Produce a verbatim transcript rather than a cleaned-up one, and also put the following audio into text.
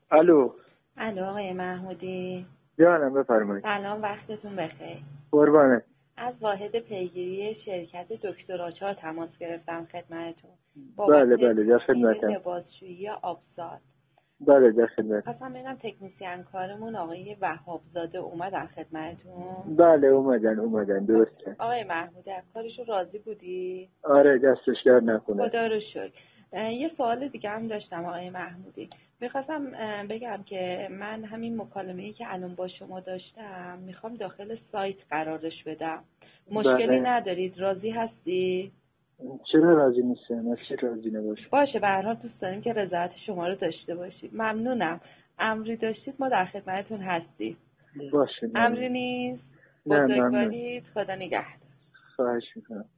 الو. الو آقای محمودی. جانم بفرمایید. سلام، وقتتون بخیر. قربانه. از واحد پیگیری شرکت دکتر آچار تماس گرفتم خدمتتون. بله بله در خدمتم. لباسشویی آبزاد. بله در خدمتم. خواستم ببینم تکنیسیان کارمون آقای وهابزاده اومدن خدمتتون. بله اومدن اومدن درسته. آقای محمودی از کارشون راضی بودی؟ آره دستش در نکنه. خدا رو شکر. یه سوال دیگه هم داشتم آقای محمودی. میخواستم بگم که من همین مکالمه‌ای که الان با شما داشتم میخوام داخل سایت قرارش بدم. مشکلی بله. ندارید؟ راضی هستی؟ چرا راضی نیستم؟ از چی راضی نباشم؟ باشه، به هر حال دوست داریم که رضایت شما رو داشته باشید. ممنونم. امری داشتید ما در خدمتتون هستیم. باشه. امری نیست؟ نه بزرگوارید. خدا نگهدار. خواهش میکنم.